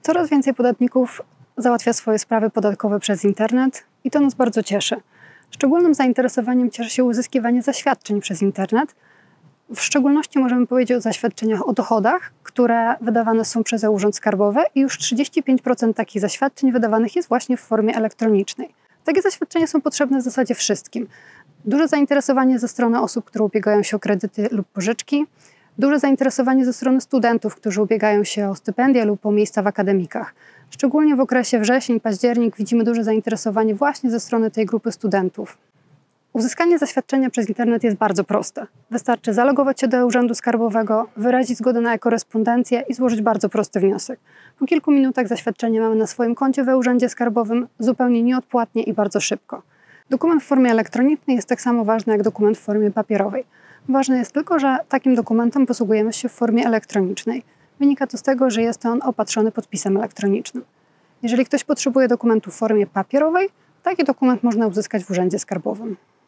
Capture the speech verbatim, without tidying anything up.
Coraz więcej podatników załatwia swoje sprawy podatkowe przez internet i to nas bardzo cieszy. Szczególnym zainteresowaniem cieszy się uzyskiwanie zaświadczeń przez internet. W szczególności możemy powiedzieć o zaświadczeniach o dochodach, które wydawane są przez e-Urząd Skarbowy i już trzydzieści pięć procent takich zaświadczeń wydawanych jest właśnie w formie elektronicznej. Takie zaświadczenia są potrzebne w zasadzie wszystkim. Duże zainteresowanie ze strony osób, które ubiegają się o kredyty lub pożyczki, duże zainteresowanie ze strony studentów, którzy ubiegają się o stypendia lub o miejsca w akademikach. Szczególnie w okresie wrzesień-październik widzimy duże zainteresowanie właśnie ze strony tej grupy studentów. Uzyskanie zaświadczenia przez internet jest bardzo proste. Wystarczy zalogować się do e-Urzędu Skarbowego, wyrazić zgodę na e-korespondencję i złożyć bardzo prosty wniosek. Po kilku minutach zaświadczenie mamy na swoim koncie w e-Urzędzie Skarbowym zupełnie nieodpłatnie i bardzo szybko. Dokument w formie elektronicznej jest tak samo ważny jak dokument w formie papierowej. Ważne jest tylko, że takim dokumentem posługujemy się w formie elektronicznej. Wynika to z tego, że jest on opatrzony podpisem elektronicznym. Jeżeli ktoś potrzebuje dokumentu w formie papierowej, taki dokument można uzyskać w Urzędzie Skarbowym.